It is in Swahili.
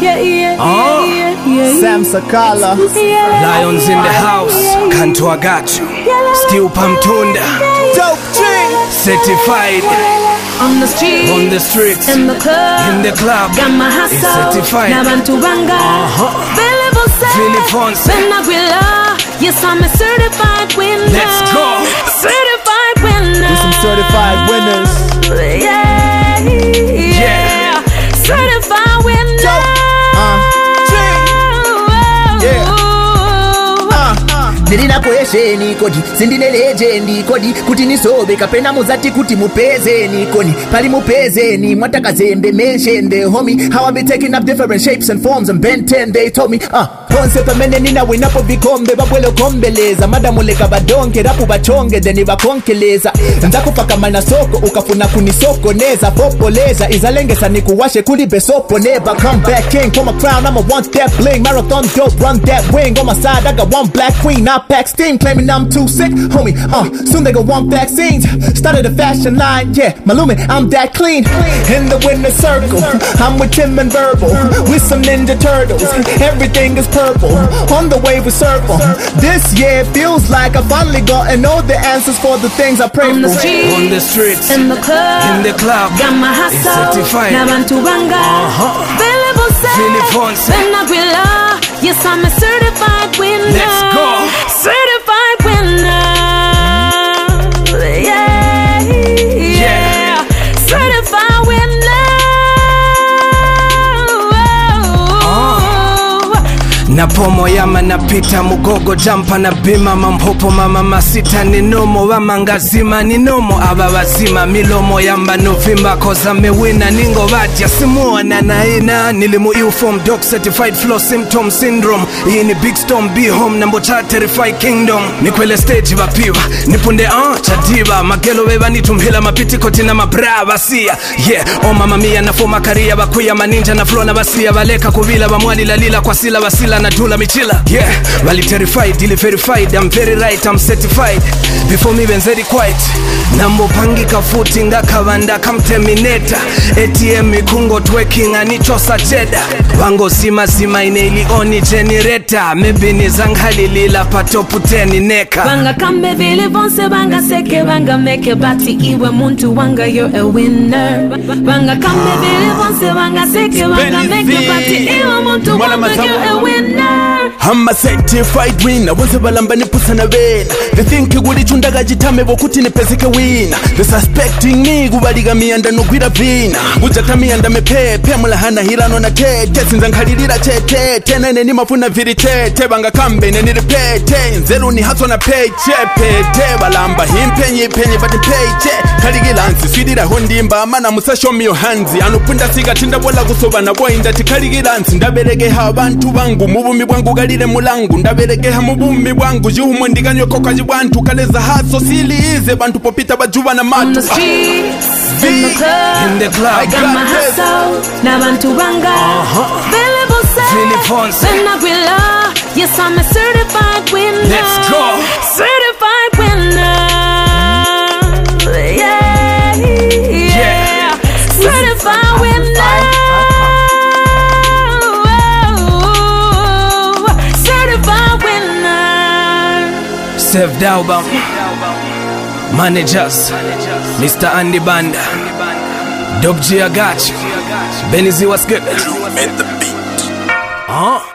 Sam Sakala, Lions in the house, Kanto I got you. Still Pamtunda, Dope G, certified. On the streets, in the club, got my hustle, it's certified. Nabantubanga, Believe Philip Fonse, yes, I'm a certified winner. Let's go. Certified winner. with some certified winners. Yeah. Certified winner. Nilina kweshe ni kodi, sindine legendi kodi. Kuti nisobe kapena muzati kuti mupeze ni koni. Pali mupeze ni mwataka zembe mention the homie. How I be taking up different shapes and forms and Ben 10 they told me concept mene nina winapo vikombe babwelo kombeleza. Madamu leka badonke rapu bachonge deni bakonkeleza. Nzako paka mana soko ukafuna kunisoko neza. Popoleza izalengesa ni kuwashe kuli besopo neba. Come back king for my crown, I'ma want that bling. Marathon dope, run that wing. On my side I got one black queen. I pack steam claiming I'm too sick, homie. Soon they gon' want vaccines. Started a fashion line, yeah, Malumin, I'm that clean. In the winner circle, I'm with Tim and Verbal. With some Ninja Turtles, everything is purple. On the way with circle. This year feels like I finally gotten all the answers for the things I pray for. on the streets, in the club, got my hustle, it's certified. Nabantubanga, Philip Fonse, yes, I'm a certified winner. Let's go. Certified winner. Yeah. Certified winner. na pomo yama napita mugogo jampa na bima mampopo mama masita ni nomo wamangazima ni nomo aba wazima milomo yamba novimba koza mewina ningo vaja simuona na ina nilimu inform doc certified flow symptom syndrome. Hii ni big storm be home nambo cha terrified kingdom. Nikwele stage vapiwa nipunde chadiva magelo weva nitumhila mapiti kotina mabrava siya yeah o mama mia na foma karia bakuya maninja na flow na basia baleka kuvila bamwali lalila kwa sila basila na dula michila yeah wali terrified ili verified I'm very right I'm certified before me benzeri quiet nambo pangi kafuti nga kavanda kam terminator ATM mikungo twerking anichosa cheda wango sima sima ineili oni generator maybe ni zanghali lila patopu teni neka Banga kambe vile vonse banga seke banga meke bati iwe muntu wanga you're a winner. Banga kambe vile vonse banga seke banga meke bati iwe muntu wanga you're a winner. I'm a certified winner. Once balamba ni pusana vena. They think guli chundaga jitame bokuti ni pezike winner. They suspecting me gubaliga mianda no gwira vina. Ujata mianda mepepe mula hana hirano na tete. Sinzankalilira tete tenene ni mafuna viri tete. Banga kambe ne nirepete nzelu ni haso na peche pete. Balamba himpenye penye bati peche. Kaligilansi swidira hondimba mana musa show me your hands. Anupunda siga tinda bola kusoba na boy ndati kaligilansi. Ndabelege habantu bangu mubumi bwangu galile mulangu. Ndabelegeha mubumi bwangu juhumo ndiganyo kokaji bwantu. Kaleza haso silize bantu popita bajuba na matu. On the streets, in the club, I got my hustle, Nabantubanga, Philip Fonse, yes, I'm a certified winner. Let's go. Certified winner. Yeah. Certified winner. Certified winner. Save Daubam, managers, Mr. Andy Banda, Dope G I got you, Benny Z was good. Drew made the beat.